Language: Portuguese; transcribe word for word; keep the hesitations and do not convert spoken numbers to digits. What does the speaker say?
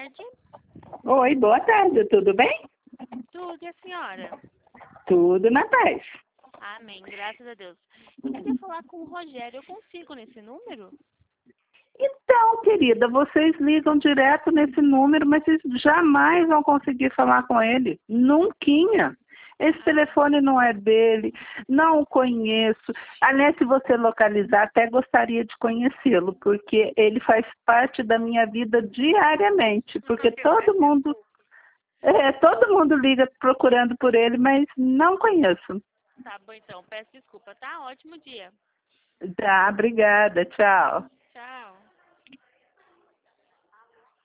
tarde. Oi, boa tarde, tudo bem? Tudo, e a senhora? Tudo na paz. Amém, graças a Deus. Eu queria falar com o Rogério, eu consigo nesse número? Então, querida, vocês ligam direto nesse número, mas vocês jamais vão conseguir falar com ele. Nunquinha. Esse telefone não é dele, não o conheço. Aliás, se você localizar, até gostaria de conhecê-lo, porque ele faz parte da minha vida diariamente. Porque todo mundo, é, todo mundo liga procurando por ele, mas não conheço. Tá bom, então, peço desculpa, tá? Ótimo dia. Tá, obrigada, tchau. Tchau.